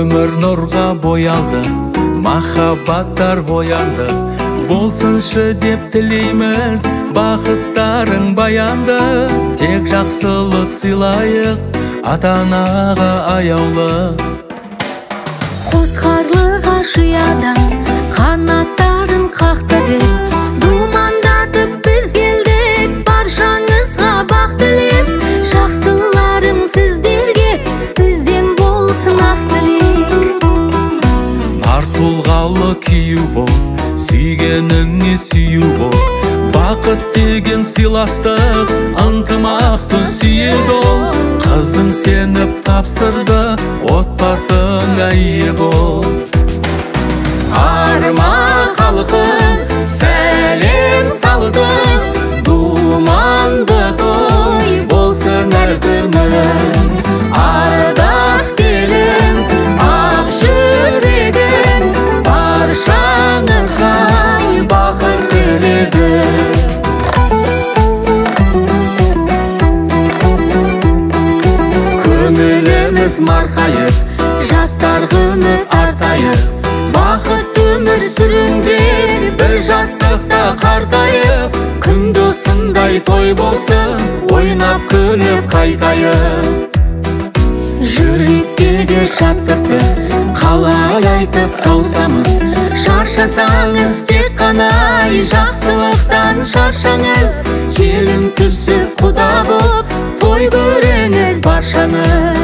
Өмір нұрға боялды, махаббаттар боянды. Болсыншы деп тілейміз, бақыттарың баянды. Тек жақсылық сыйлайық, ата-анаға аяулы. Қос қарлыға шиядан қанаттарын қақты деп, думандатып біз келдік, баршаңызға бақ тілеп. Жақсыларым сіздерге, бізден болсын ақ тілек. Нар тұлғалы кию бол, сүйгеніңе сүйу бол. Бақыт деген сыйластық, ынтымақты сүйеді ол. Қызың сеніп тапсырды, отбасыңа ие бол. Арма халқым, сәлем салды, думанды той болсын әр күнің. Ардақ телім, ақ жүрегім, баршаңызға бақыт тіледі. Көңіліміз марқайып, жастар үміт артайып. Бақыт өмір сүріңдер, бір жастықта қартайып. Күнді осындай той болсын, ойнап күліп қайтайық. Жүректегі шаттықты қалай айтып таусамыз. Шаршасаңыз тек қана жақсылықтан шаршаңыз. Келін түсіп құда боп, той көріңіз баршаңыз.